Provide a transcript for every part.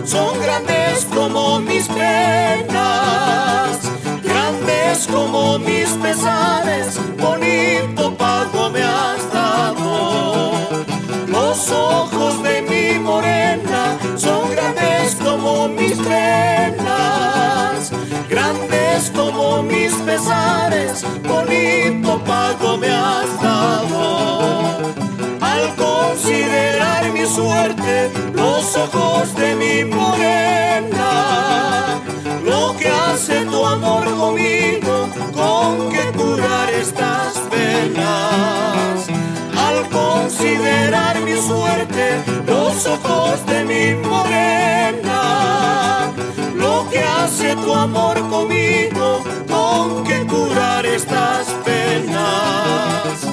son grandes como mis penas, grandes como mis pesares, bonito pago me has dado. Los ojos de mi morena son grandes como mis penas, grandes como mis pesares, bonito pago me has dado. Al considerar mi suerte, los ojos de mi morena, lo que hace tu amor conmigo, con que curar estas penas. Al considerar mi suerte, los ojos de mi morena, lo que hace tu amor conmigo, con que curar estas penas.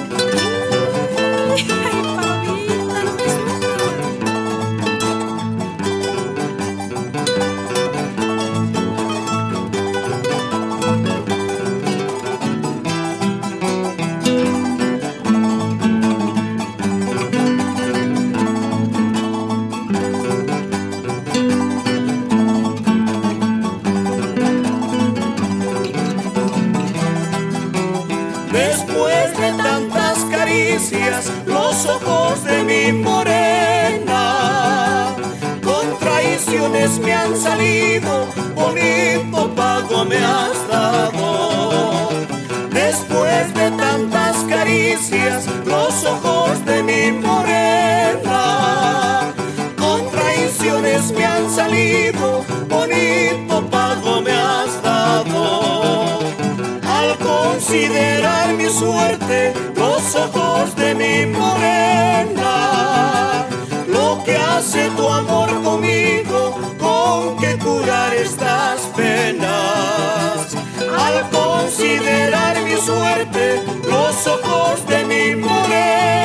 Después de tantas caricias, los ojos de mi morena, con traiciones me han salido, bonito pago me has dado. Después de tantas caricias, los ojos de mi morena, con traiciones me han salido, bonito pago me has dado. Al considerar mi suerte, los ojos de mi morena, lo que hace tu amor conmigo, con que curar estas penas. Al considerar mi suerte, los ojos de mi morena,